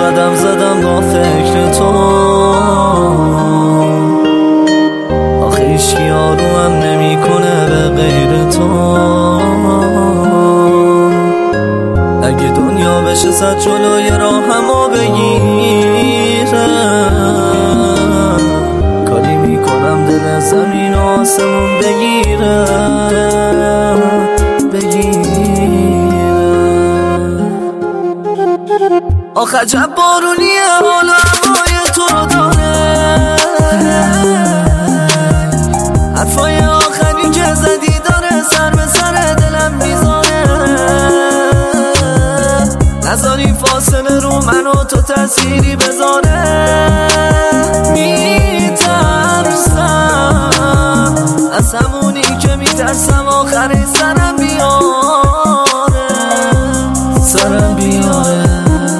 قدم زدم با فکر تو، آخه هیچکی آرومم نمیکنه به غیر تو. اگه دنیا بشه صد جلوی راهمو بگیره، کاری میکنم دل زمین و آسمون بگیره. آخ عجب بارونیه حالا هوای تو رو داره، حرفای آخری که زدی داره سر به سر دلم میزانه. نذاری فاصله رو من و تو تأثیری بزانه. میترسم از همونی که میترسم آخری سرم بیاره، سرم بیاره.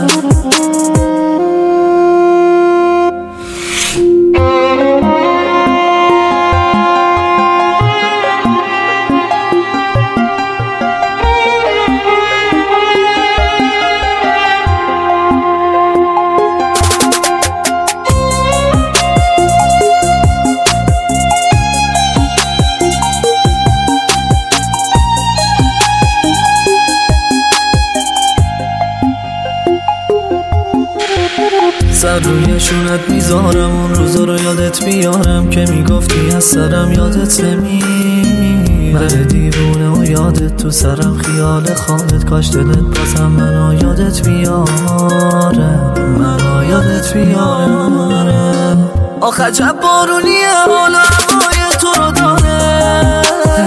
سر روی شونت میذارم اون روزا رو یادت بیارم که میگفتی از سرم یادت نمیره. دیوونه و یادت تو سرم خیال خالت، کاش دلت بازم منو یادت بیاره، منو یادت بیاره. آخ عجب بارونیه حالا هوای تو رو داره،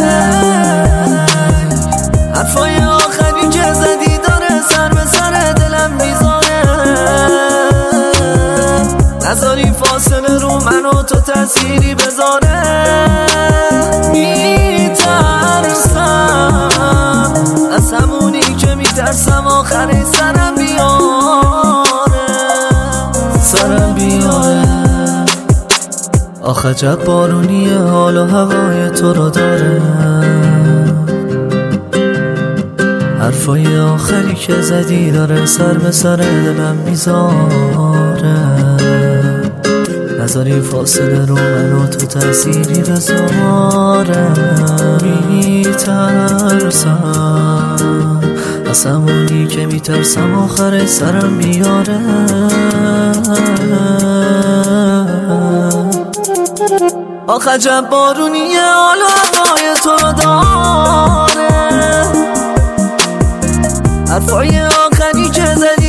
حرفای آخری که زدی داره سر به سر دلم میزانه. نذاری فاصله رو من و تو تأثیری بزانه. میترسم از همونی که میترسم آخری سرم بیاره، سرم بیاره. آخ عجب بارونیه حالا هوای تو رو داره، حرفای آخری که زدی داره سر به سر دلم میذاره. نذاری فاصله رو من و تو تأثیری بذاره. میترسم از همونی که میترسم آخر سرم بیاره. آخ عجب بارونیه حالا هوای تو رو داره، حرفای آخری که زدی